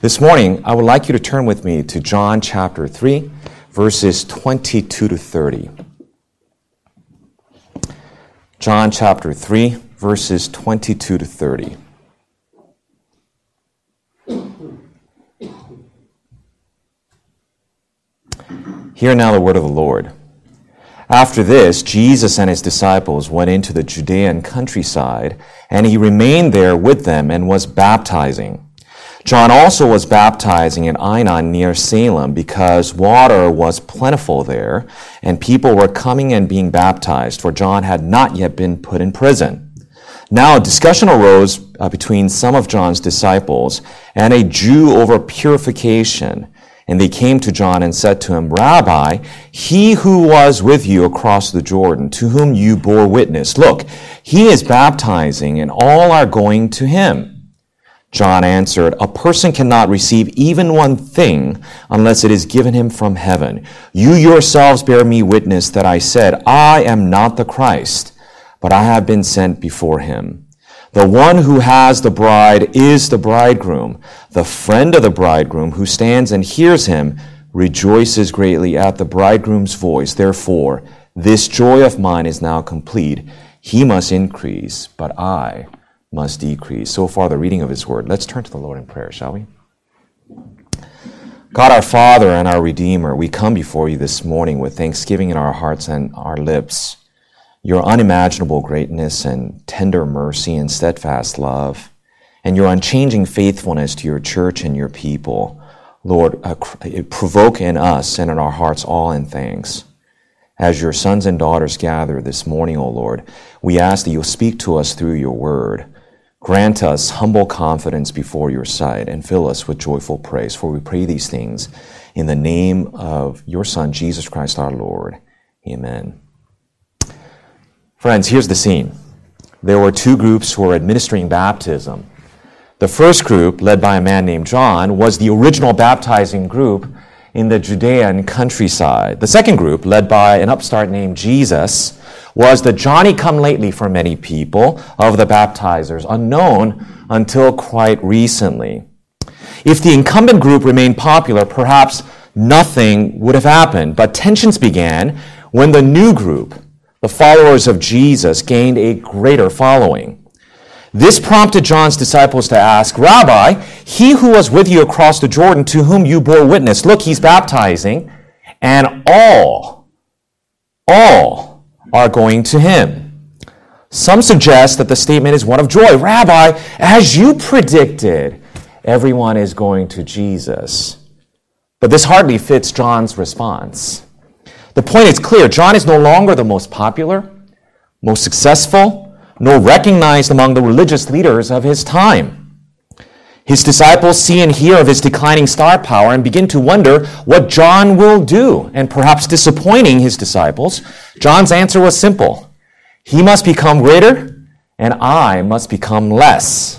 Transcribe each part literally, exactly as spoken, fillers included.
This morning, I would like you to turn with me to John chapter three, verses twenty-two to thirty. John chapter three, verses twenty-two to thirty. Hear now the word of the Lord. After this, Jesus and his disciples went into the Judean countryside, and he remained there with them and was baptizing. John also was baptizing in Aenon near Salem because water was plentiful there, and people were coming and being baptized, for John had not yet been put in prison. Now a discussion arose uh, between some of John's disciples and a Jew over purification. And they came to John and said to him, Rabbi, he who was with you across the Jordan, to whom you bore witness, look, he is baptizing, and all are going to him. John answered, A person cannot receive even one thing unless it is given him from heaven. You yourselves bear me witness that I said, I am not the Christ, but I have been sent before him. The one who has the bride is the bridegroom. The friend of the bridegroom who stands and hears him rejoices greatly at the bridegroom's voice. Therefore, this joy of mine is now complete. He must increase, but I must decrease. So far, the reading of his word. Let's turn to the Lord in prayer, shall we? God, our Father and our Redeemer, we come before you this morning with thanksgiving in our hearts and our lips. Your unimaginable greatness and tender mercy and steadfast love, and your unchanging faithfulness to your church and your people, Lord, uh, provoke in us and in our hearts awe and thanks. As your sons and daughters gather this morning, O Lord, we ask that you'll speak to us through your word. Grant us humble confidence before your sight and fill us with joyful praise. For we pray these things in the name of your Son, Jesus Christ our Lord. Amen. Friends, here's the scene. There were two groups who were administering baptism. The first group, led by a man named John, was the original baptizing group in the Judean countryside. The second group, led by an upstart named Jesus, was the Johnny-come-lately for many people of the baptizers, unknown until quite recently. If the incumbent group remained popular, perhaps nothing would have happened, but tensions began when the new group, the followers of Jesus, gained a greater following. This prompted John's disciples to ask, Rabbi, he who was with you across the Jordan, to whom you bore witness, look, he's baptizing, and all, all are going to him. Some suggest that the statement is one of joy. Rabbi, as you predicted, everyone is going to Jesus. But this hardly fits John's response. The point is clear. John is no longer the most popular, most successful, nor recognized among the religious leaders of his time. His disciples see and hear of his declining star power and begin to wonder what John will do. And perhaps disappointing his disciples, John's answer was simple. He must become greater, and I must become less.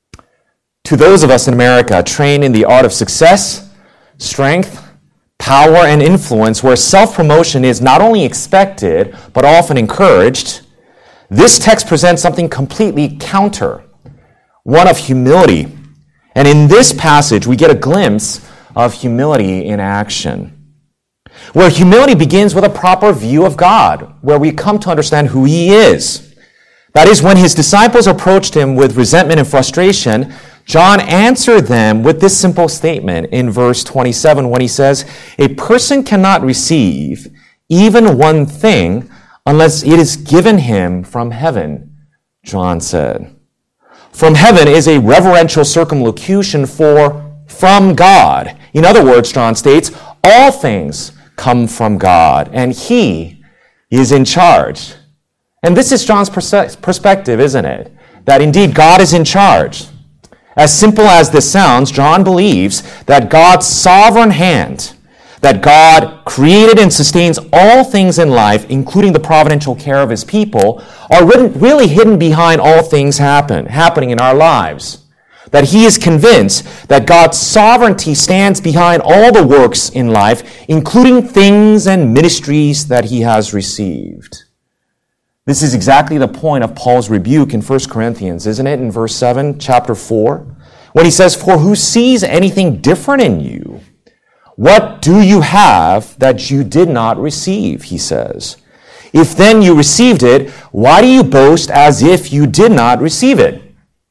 To those of us in America trained in the art of success, strength, power, and influence, where self-promotion is not only expected, but often encouraged, this text presents something completely counter, one of humility. And in this passage, we get a glimpse of humility in action, where humility begins with a proper view of God, where we come to understand who he is. That is, when his disciples approached him with resentment and frustration, John answered them with this simple statement in verse twenty-seven when he says, A person cannot receive even one thing unless it is given him from heaven, John said. From heaven is a reverential circumlocution for from God. In other words, John states, all things come from God, and he is in charge. And this is John's pers- perspective, isn't it? That indeed God is in charge. As simple as this sounds, John believes that God's sovereign hand, that God created and sustains all things in life, including the providential care of his people, are really hidden behind all things happen, happening in our lives. That he is convinced that God's sovereignty stands behind all the works in life, including things and ministries that he has received. This is exactly the point of Paul's rebuke in First Corinthians, isn't it? In verse seven, chapter four, when he says, "For who sees anything different in you? What do you have that you did not receive?" he says. "If then you received it, why do you boast as if you did not receive it?"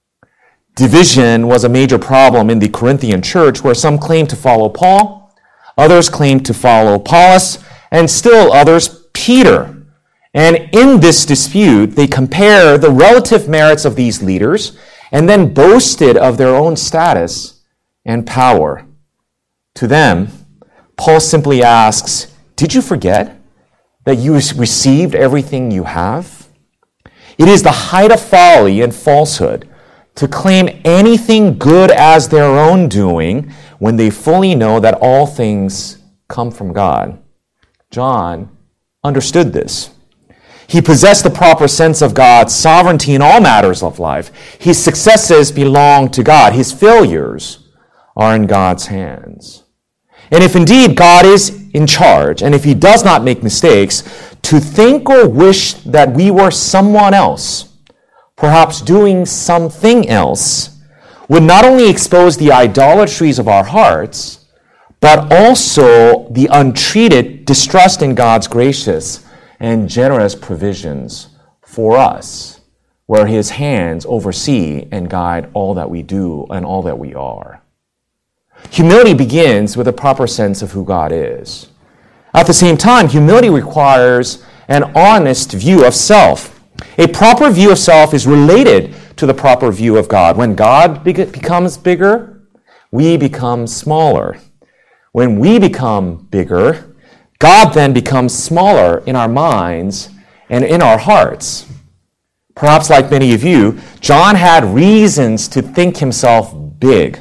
Division was a major problem in the Corinthian church, where some claimed to follow Paul, others claimed to follow Apollos, and still others Peter. And in this dispute, they compare the relative merits of these leaders and then boasted of their own status and power. To them, Paul simply asks, "Did you forget that you received everything you have?" It is the height of folly and falsehood to claim anything good as their own doing when they fully know that all things come from God. John understood this. He possessed the proper sense of God's sovereignty in all matters of life. His successes belong to God. His failures are in God's hands. And if indeed God is in charge, and if he does not make mistakes, to think or wish that we were someone else, perhaps doing something else, would not only expose the idolatries of our hearts, but also the untreated distrust in God's gracious and generous provisions for us, where his hands oversee and guide all that we do and all that we are. Humility begins with a proper sense of who God is. At the same time, humility requires an honest view of self. A proper view of self is related to the proper view of God. When God be- becomes bigger, we become smaller. When we become bigger, God then becomes smaller in our minds and in our hearts. Perhaps like many of you, John had reasons to think himself big.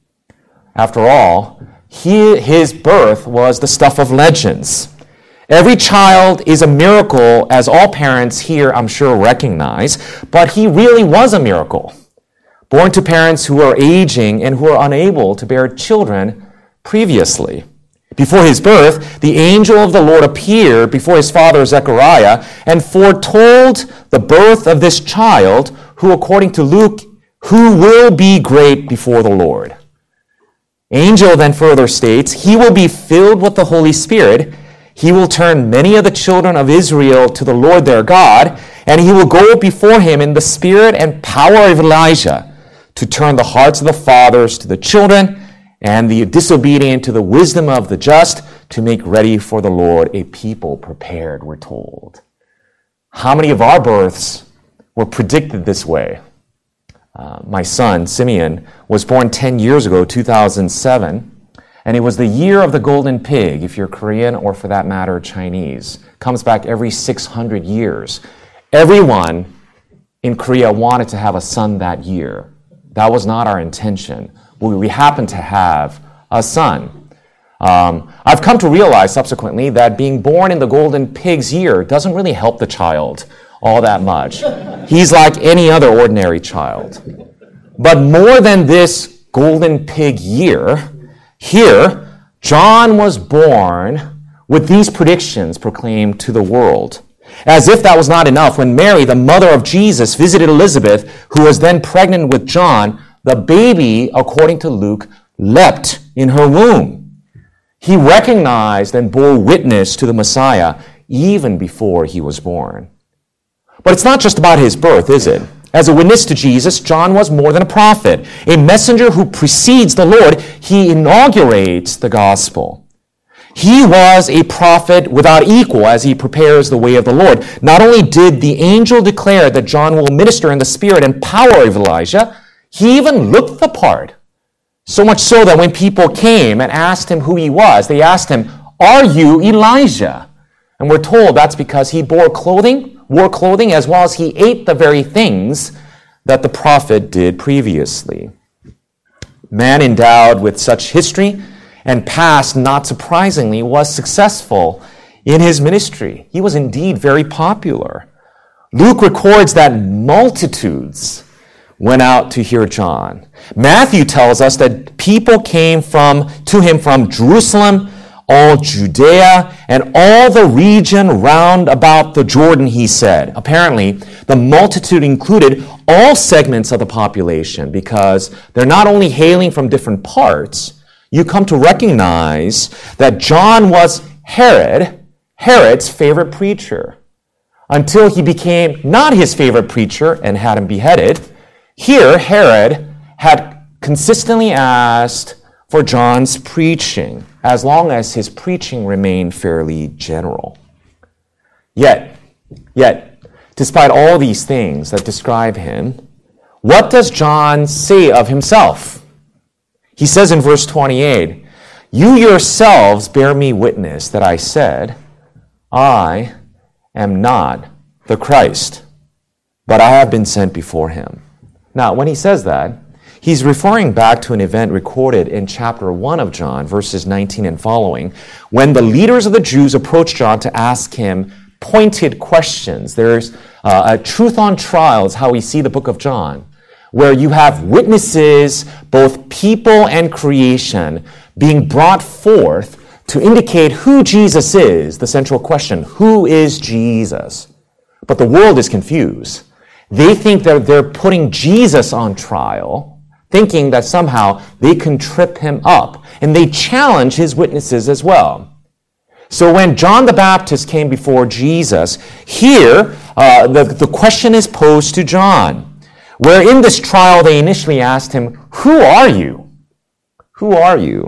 After all, he, his birth was the stuff of legends. Every child is a miracle, as all parents here, I'm sure, recognize, but he really was a miracle. Born to parents who are aging and who are unable to bear children previously. Before his birth, the angel of the Lord appeared before his father Zechariah and foretold the birth of this child, who, according to Luke, who will be great before the Lord. Angel then further states, he will be filled with the Holy Spirit. He will turn many of the children of Israel to the Lord their God, and he will go before him in the spirit and power of Elijah to turn the hearts of the fathers to the children and the disobedient to the wisdom of the just, to make ready for the Lord a people prepared, we're told. How many of our births were predicted this way? Uh, my son, Simeon, was born ten years ago, two thousand seven, and it was the year of the golden pig, if you're Korean or, for that matter, Chinese. Comes back every six hundred years. Everyone in Korea wanted to have a son that year. That was not our intention. We happened to have a son. Um, I've come to realize subsequently that being born in the golden pig's year doesn't really help the child all that much. He's like any other ordinary child. But more than this golden pig year, here, John was born with these predictions proclaimed to the world. As if that was not enough, when Mary, the mother of Jesus, visited Elizabeth, who was then pregnant with John, the baby, according to Luke, leapt in her womb. He recognized and bore witness to the Messiah even before he was born. But it's not just about his birth, is it? As a witness to Jesus, John was more than a prophet, a messenger who precedes the Lord. He inaugurates the gospel. He was a prophet without equal as he prepares the way of the Lord. Not only did the angel declare that John will minister in the spirit and power of Elijah, he even looked the part. So much so that when people came and asked him who he was, they asked him, "Are you Elijah?" And we're told that's because he bore clothing, wore clothing, as well as he ate the very things that the prophet did previously. Man endowed with such history and past, not surprisingly, was successful in his ministry. He was indeed very popular. Luke records that multitudes went out to hear John. Matthew tells us that people came from to him from Jerusalem, all Judea, and all the region round about the Jordan, he said. Apparently, the multitude included all segments of the population because they're not only hailing from different parts. You come to recognize that John was Herod, Herod's favorite preacher, until he became not his favorite preacher and had him beheaded. Here, Herod had consistently asked for John's preaching, as long as his preaching remained fairly general. Yet, yet, despite all these things that describe him, what does John say of himself? He says in verse twenty-eight, "You yourselves bear me witness that I said, I am not the Christ, but I have been sent before him." Now, when he says that, he's referring back to an event recorded in chapter one of John, verses nineteen and following, when the leaders of the Jews approached John to ask him pointed questions. There's uh, a truth on trial is how we see the book of John, where you have witnesses, both people and creation, being brought forth to indicate who Jesus is, the central question. Who is Jesus? But the world is confused. They think that they're putting Jesus on trial, thinking that somehow they can trip him up, and they challenge his witnesses as well. So when John the Baptist came before Jesus, here uh, the, the question is posed to John, where in this trial they initially asked him, "Who are you? Who are you?"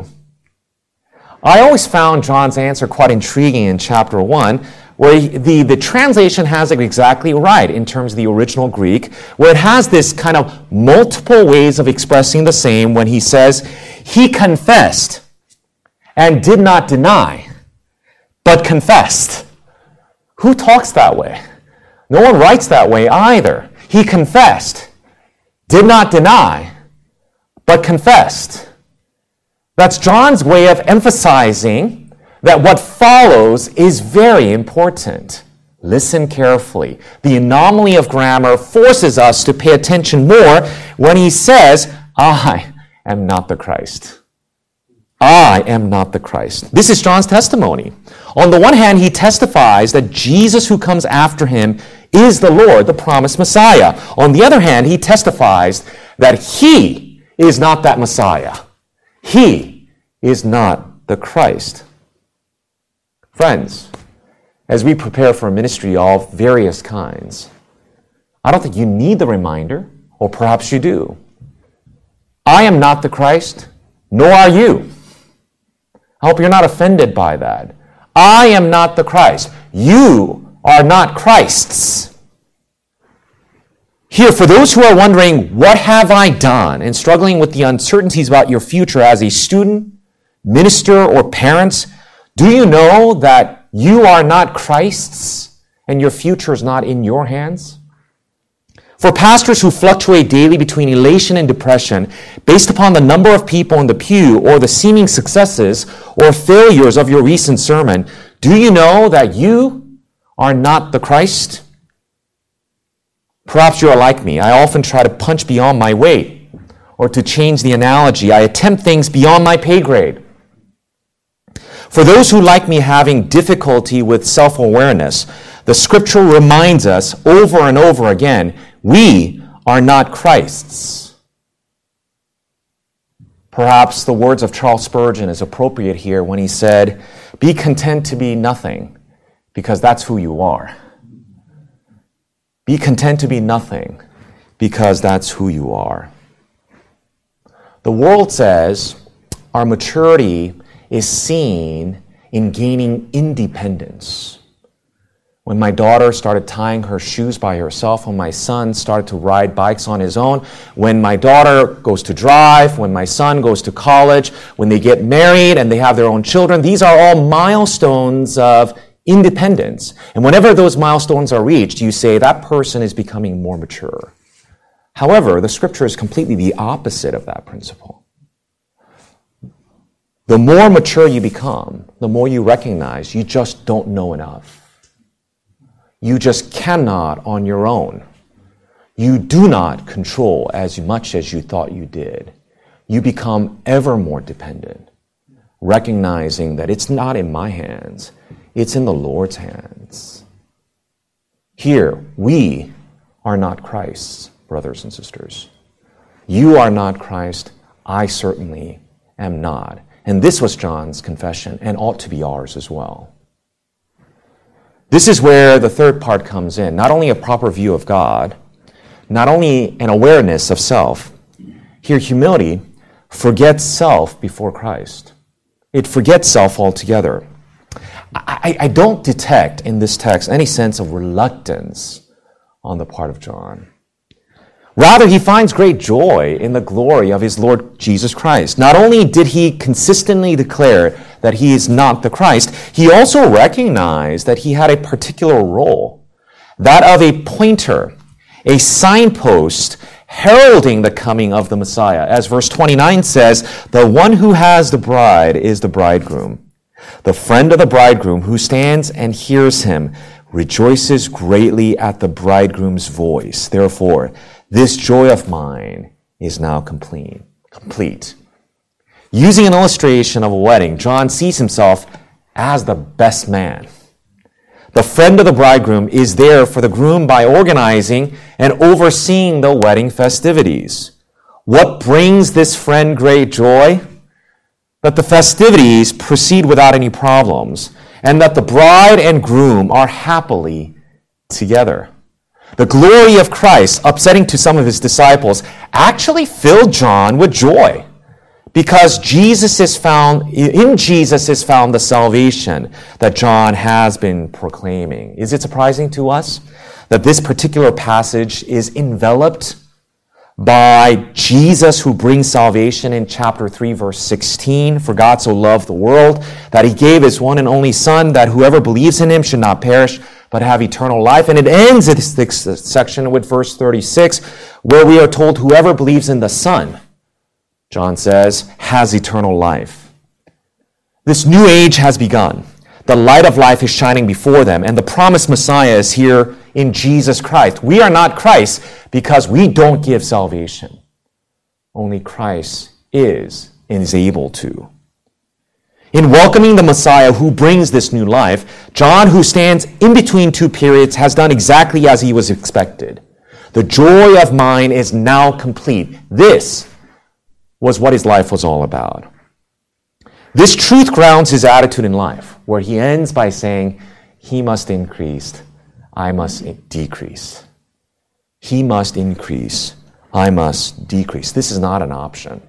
I always found John's answer quite intriguing in chapter one, where he, the, the translation has it exactly right in terms of the original Greek, where it has this kind of multiple ways of expressing the same when he says, "He confessed and did not deny, but confessed." Who talks that way? No one writes that way either. He confessed, did not deny, but confessed. That's John's way of emphasizing that what follows is very important. Listen carefully. The anomaly of grammar forces us to pay attention more when he says, "I am not the Christ." I am not the Christ. This is John's testimony. On the one hand, he testifies that Jesus who comes after him is the Lord, the promised Messiah. On the other hand, he testifies that he is not that Messiah. He is not the Christ. Friends, as we prepare for a ministry of various kinds, I don't think you need the reminder, or perhaps you do. I am not the Christ, nor are you. I hope you're not offended by that. I am not the Christ. You are not Christs. Here, for those who are wondering, what have I done, and struggling with the uncertainties about your future as a student, minister, or parents, do you know that you are not Christ's and your future is not in your hands? For pastors who fluctuate daily between elation and depression based upon the number of people in the pew or the seeming successes or failures of your recent sermon, do you know that you are not the Christ? Perhaps you are like me. I often try to punch beyond my weight, or to change the analogy, I attempt things beyond my pay grade. For those who, like me, having difficulty with self-awareness, the scripture reminds us over and over again, we are not Christ's. Perhaps the words of Charles Spurgeon is appropriate here when he said, "Be content to be nothing, because that's who you are." Be content to be nothing, because that's who you are. The world says our maturity is seen in gaining independence. When my daughter started tying her shoes by herself, when my son started to ride bikes on his own, when my daughter goes to drive, when my son goes to college, when they get married and they have their own children, these are all milestones of independence. And whenever those milestones are reached, you say that person is becoming more mature. However, the scripture is completely the opposite of that principle. The more mature you become, the more you recognize you just don't know enough. You just cannot on your own. You do not control as much as you thought you did. You become ever more dependent. recognizing that it's not in my hands, it's in the Lord's hands. Here, we are not Christ's brothers and sisters. You are not Christ, I certainly am not. And this was John's confession, and ought to be ours as well. This is where the third part comes in. Not only a proper view of God, not only an awareness of self. Here, humility forgets self before Christ. It forgets self altogether. I, I don't detect in this text any sense of reluctance on the part of John. Rather, he finds great joy in the glory of his Lord Jesus Christ. Not only did he consistently declare that he is not the Christ, he also recognized that he had a particular role, that of a pointer, a signpost heralding the coming of the Messiah. As verse twenty-nine says, the one who has the bride is the bridegroom. The friend of the bridegroom who stands and hears him rejoices greatly at the bridegroom's voice. Therefore, this joy of mine is now complete. Complete. Using an illustration of a wedding, John sees himself as the best man. The friend of the bridegroom is there for the groom by organizing and overseeing the wedding festivities. What brings this friend great joy? That the festivities proceed without any problems, and that the bride and groom are happily together. The glory of Christ, upsetting to some of his disciples, actually filled John with joy, because Jesus is found, in Jesus is found the salvation that John has been proclaiming. Is it surprising to us that this particular passage is enveloped by Jesus who brings salvation in chapter three, verse sixteen? For God so loved the world that he gave his one and only Son, that whoever believes in him should not perish, but have eternal life. And it ends this section with verse thirty-six, where we are told whoever believes in the Son, John says, has eternal life. This new age has begun. The light of life is shining before them, and the promised Messiah is here in Jesus Christ. We are not Christ because we don't give salvation. Only Christ is and is able to. In welcoming the Messiah who brings this new life, John, who stands in between two periods, has done exactly as he was expected. The joy of mine is now complete. This was what his life was all about. This truth grounds his attitude in life, where he ends by saying, he must increase, I must decrease. He must increase, I must decrease. This is not an option.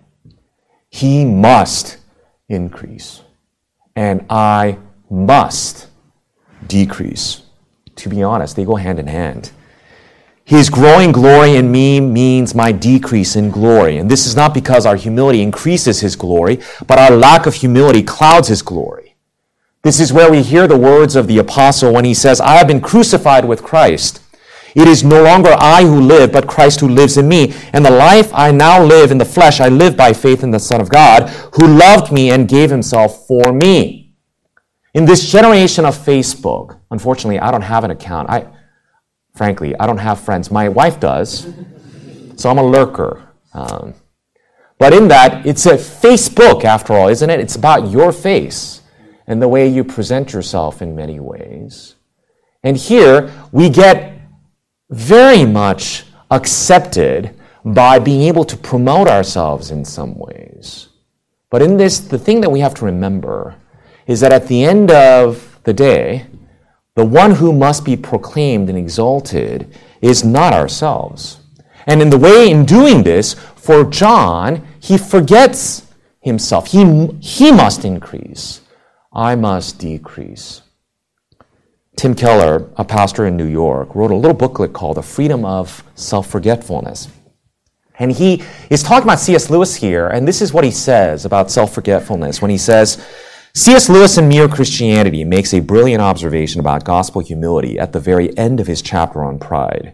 He must increase, and I must decrease. To be honest, they go hand in hand. His growing glory in me means my decrease in glory. And this is not because our humility increases his glory, but our lack of humility clouds his glory. This is where we hear the words of the apostle when he says, I have been crucified with Christ. It is no longer I who live, but Christ who lives in me. And the life I now live in the flesh, I live by faith in the Son of God, who loved me and gave himself for me. In this generation of Facebook, unfortunately, I don't have an account. I Frankly, I don't have friends. My wife does, so I'm a lurker. Um, but in that, it's a Facebook, after all, isn't it? It's about your face and the way you present yourself in many ways. And here, we get very much accepted by being able to promote ourselves in some ways. But in this, the thing that we have to remember is that at the end of the day, the one who must be proclaimed and exalted is not ourselves. And in the way in doing this, for John, he forgets himself. He, he must increase. I must decrease. Tim Keller, a pastor in New York, wrote a little booklet called The Freedom of Self-Forgetfulness. And he is talking about C S Lewis here, and this is what he says about self-forgetfulness when he says, C S Lewis in Mere Christianity makes a brilliant observation about gospel humility at the very end of his chapter on pride.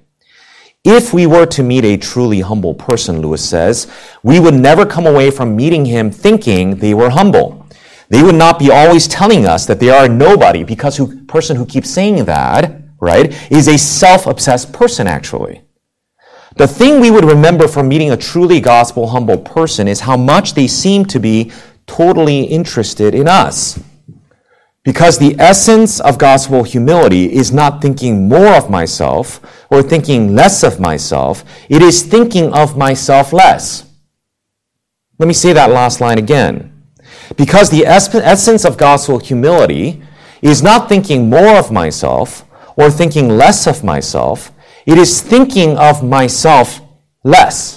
If we were to meet a truly humble person, Lewis says, we would never come away from meeting him thinking they were humble. They would not be always telling us that they are nobody, because the person who keeps saying that, right, is a self-obsessed person, actually. The thing we would remember from meeting a truly gospel humble person is how much they seem to be totally interested in us. Because the essence of gospel humility is not thinking more of myself or thinking less of myself. It is thinking of myself less. Let me say that last line again. Because the es- essence of gospel humility is not thinking more of myself or thinking less of myself. It is thinking of myself less.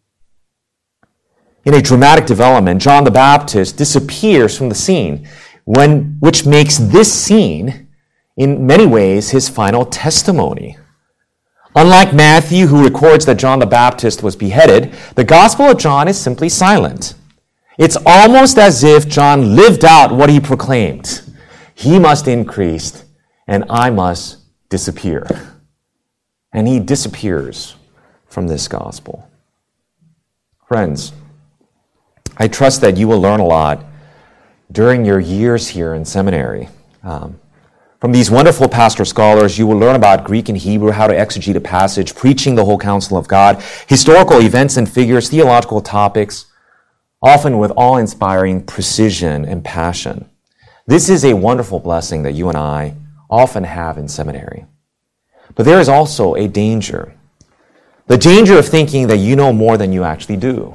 In a dramatic development, John the Baptist disappears from the scene, when, which makes this scene, in many ways, his final testimony. Unlike Matthew, who records that John the Baptist was beheaded, the Gospel of John is simply silent. It's almost as if John lived out what he proclaimed. He must increase, and I must disappear. And he disappears from this gospel. Friends, I trust that you will learn a lot during your years here in seminary. Um, from these wonderful pastor scholars, you will learn about Greek and Hebrew, how to exegete a passage, preaching the whole counsel of God, historical events and figures, theological topics, often with awe-inspiring precision and passion. This is a wonderful blessing that you and I often have in seminary. But there is also a danger. The danger of thinking that you know more than you actually do.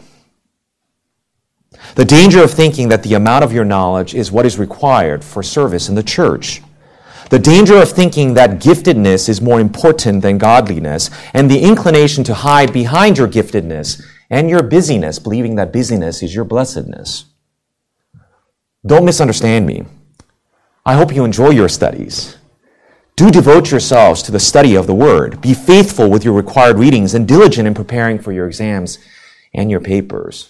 The danger of thinking that the amount of your knowledge is what is required for service in the church. The danger of thinking that giftedness is more important than godliness, and the inclination to hide behind your giftedness and your busyness, believing that busyness is your blessedness. Don't misunderstand me. I hope you enjoy your studies. Do devote yourselves to the study of the Word. Be faithful with your required readings and diligent in preparing for your exams and your papers.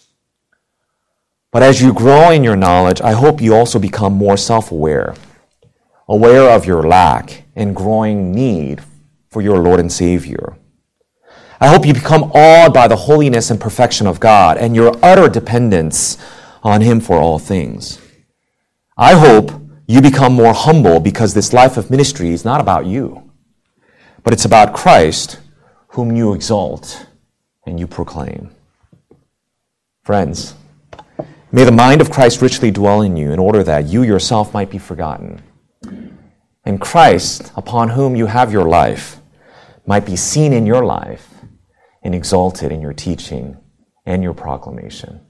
But as you grow in your knowledge, I hope you also become more self-aware, aware of your lack and growing need for your Lord and Savior. I hope you become awed by the holiness and perfection of God and your utter dependence on Him for all things. I hope you become more humble because this life of ministry is not about you, but it's about Christ, whom you exalt and you proclaim. Friends, may the mind of Christ richly dwell in you in order that you yourself might be forgotten, and Christ, upon whom you have your life, might be seen in your life and exalted in your teaching and your proclamation.